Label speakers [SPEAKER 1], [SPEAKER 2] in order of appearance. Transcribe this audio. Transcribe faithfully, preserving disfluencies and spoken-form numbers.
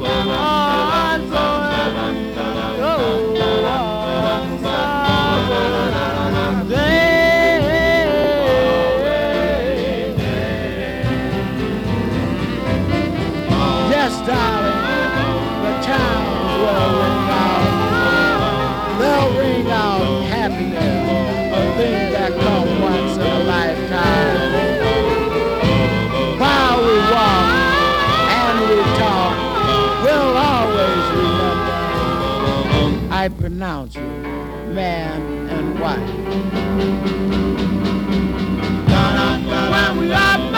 [SPEAKER 1] on forever. Go on someday. Yes, darling, the chimes will ring out. They'll ring out happiness, a thing that comes once in a lifetime. While we walk and we talk, we'll always remember. I pronounce you man and wife. When we are